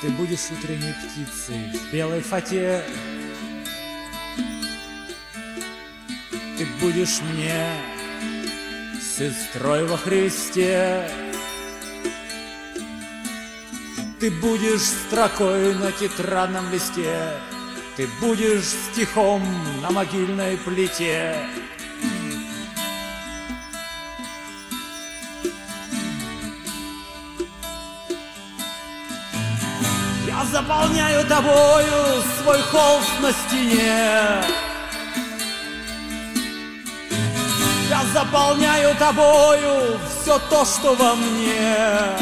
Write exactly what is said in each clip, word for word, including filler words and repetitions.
Ты будешь утренней птицей в белой фате. Ты будешь мне сестрой во Христе. Ты будешь строкой на тетрадном листе. Ты будешь стихом на могильной плите. Я заполняю тобою свой холст на стене. Я заполняю тобою все то, что во мне.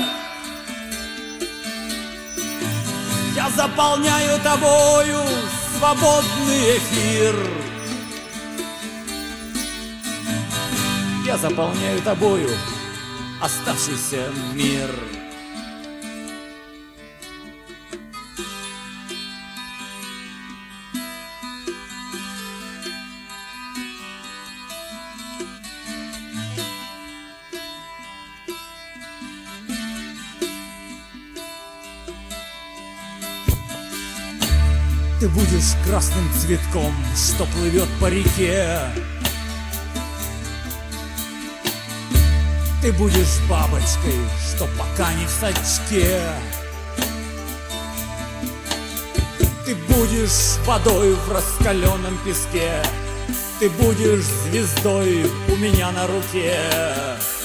Я заполняю тобою свободный эфир. Я заполняю тобою оставшийся мир. Ты будешь красным цветком, что плывет по реке. Ты будешь бабочкой, что пока не в сачке. Ты будешь водой в раскаленном песке. Ты будешь звездой у меня на руке.